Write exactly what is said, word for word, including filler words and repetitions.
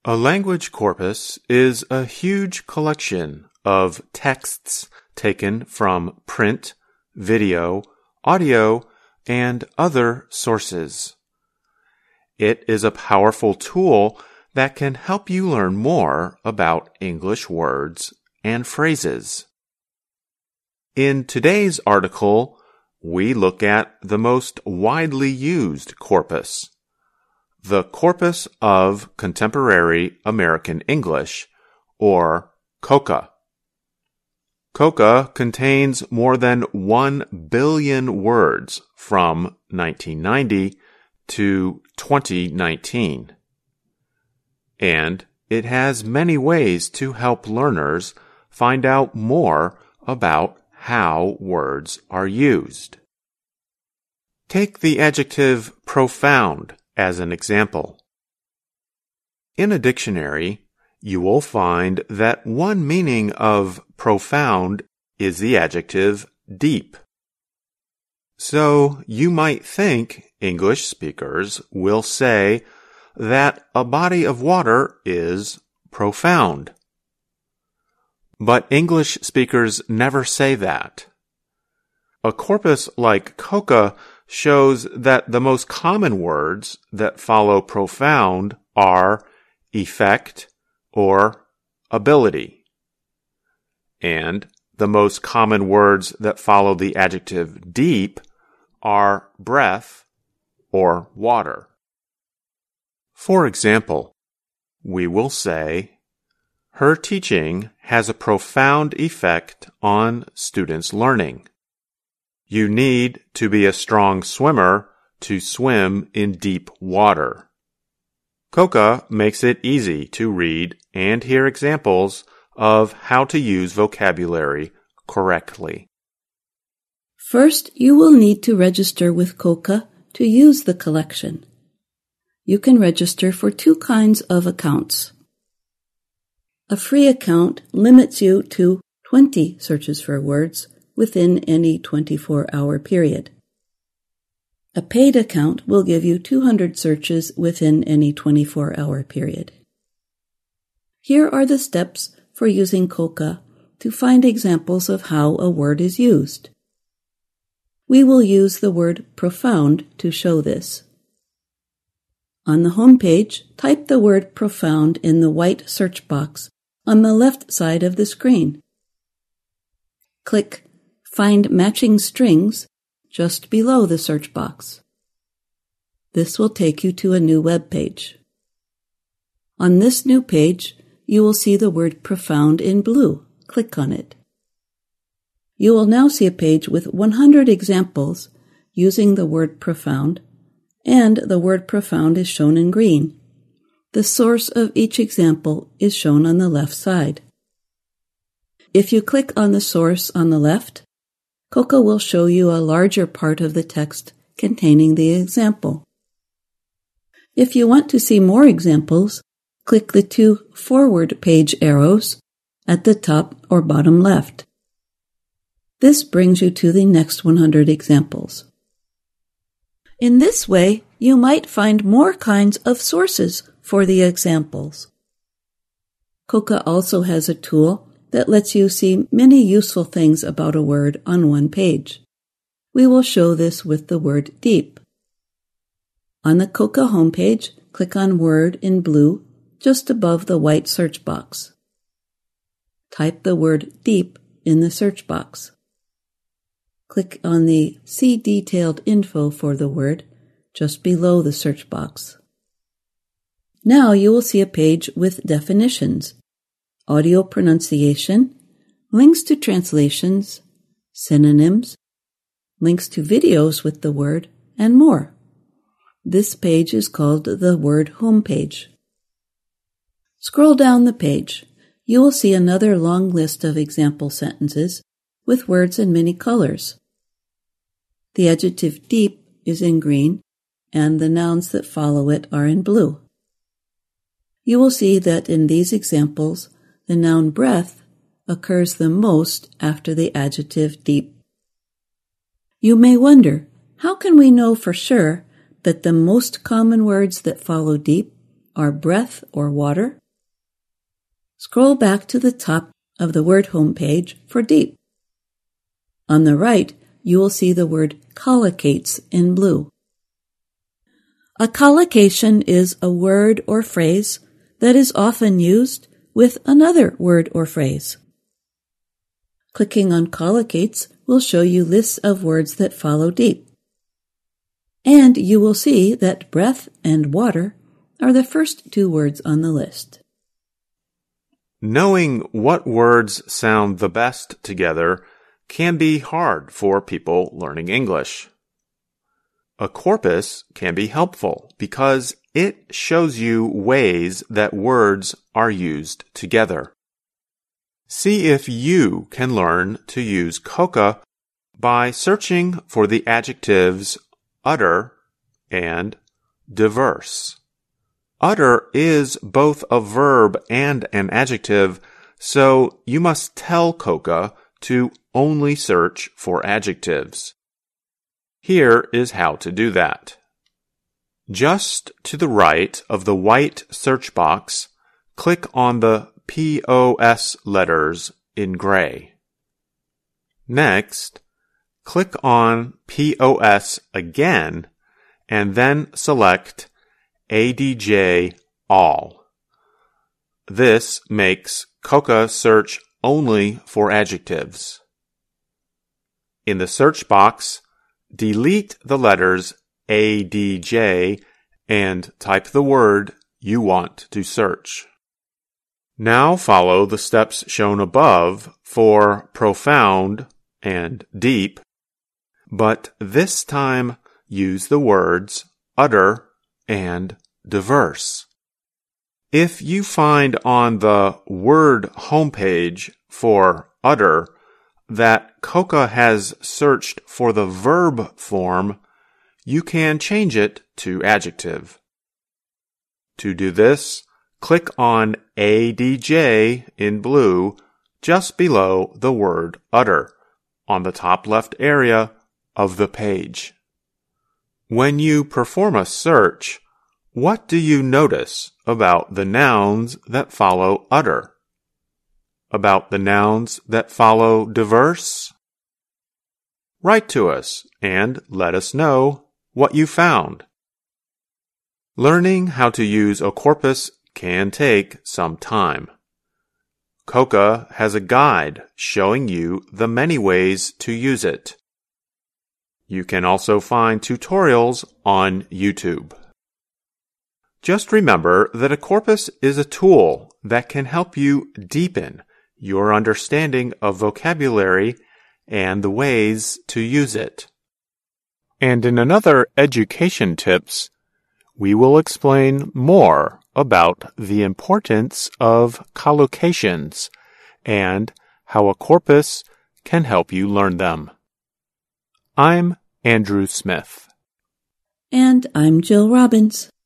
A language corpus is a huge collection of texts taken from print, video, audio, and other sources. It is a powerful tool that can help you learn more about English words and phrases. In today's article, we look at the most widely used corpus, the Corpus of Contemporary American English, or COCA. COCA contains more than one billion words from nineteen ninety to twenty nineteen. And it has many ways to help learners find out more about how words are used. Take the adjective profound as an example. In a dictionary, you will find that one meaning of profound is the adjective deep. So you might think English speakers will say that a body of water is profound. But English speakers never say that. A corpus like COCA shows that the most common words that follow profound are effect or ability. And the most common words that follow the adjective deep are breath or water. For example, we will say, her teaching has a profound effect on students' learning. You need to be a strong swimmer to swim in deep water. COCA makes it easy to read and hear examples of how to use vocabulary correctly. First, you will need to register with COCA to use the collection. You can register for two kinds of accounts. A free account limits you to twenty searches for words within any twenty-four hour period. A paid account will give you two hundred searches within any twenty-four hour period. Here are the steps for using COCA to find examples of how a word is used. We will use the word profound to show this. On the home page, type the word profound in the white search box on the left side of the screen. Click Find Matching Strings just below the search box. This will take you to a new web page. On this new page, you will see the word profound in blue. Click on it. You will now see a page with one hundred examples using the word profound, and the word profound is shown in green. The source of each example is shown on the left side. If you click on the source on the left, COCA will show you a larger part of the text containing the example. If you want to see more examples, click the two forward page arrows at the top or bottom left. This brings you to the next one hundred examples. In this way, you might find more kinds of sources for the examples. COCA also has a tool that lets you see many useful things about a word on one page. We will show this with the word deep. On the COCA homepage, click on Word in blue just above the white search box. Type the word deep in the search box. Click on the See Detailed Info for the word just below the search box. Now you will see a page with definitions, audio pronunciation, links to translations, synonyms, links to videos with the word, and more. This page is called the Word Home page. Scroll down the page. You will see another long list of example sentences with words in many colors. The adjective deep is in green, and the nouns that follow it are in blue. You will see that in these examples, the noun breath occurs the most after the adjective deep. You may wonder, how can we know for sure that the most common words that follow deep are breath or water. Scroll back to the top of the word homepage for deep. On the right, you will see the word collocates in blue. A collocation is a word or phrase that is often used with another word or phrase. Clicking on collocates will show you lists of words that follow deep. And you will see that breath and water are the first two words on the list. Knowing what words sound the best together can be hard for people learning English. A corpus can be helpful because it shows you ways that words are used together. See if you can learn to use coca by searching for the adjectives utter and diverse. Utter is both a verb and an adjective, so you must tell Coca to only search for adjectives. Here is how to do that. Just to the right of the white search box, click on the P O S letters in gray. Next, click on P O S again, and then select A D J All. This makes Coca search only for adjectives. In the search box, delete the letters A D J and type the word you want to search. Now follow the steps shown above for profound and deep, but this time use the words utter and diverse. If you find on the word homepage for utter that Coca has searched for the verb form, you can change it to adjective. To do this, click on A D J in blue just below the word utter on the top left area of the page. When you perform a search, what do you notice about the nouns that follow utter? About the nouns that follow diverse? Write to us and let us know what you found. Learning how to use a corpus can take some time. Coca has a guide showing you the many ways to use it. You can also find tutorials on YouTube. Just remember that a corpus is a tool that can help you deepen your understanding of vocabulary and the ways to use it. And in another education tips, we will explain more about the importance of collocations and how a corpus can help you learn them. I'm Andrew Smith. And I'm Jill Robbins.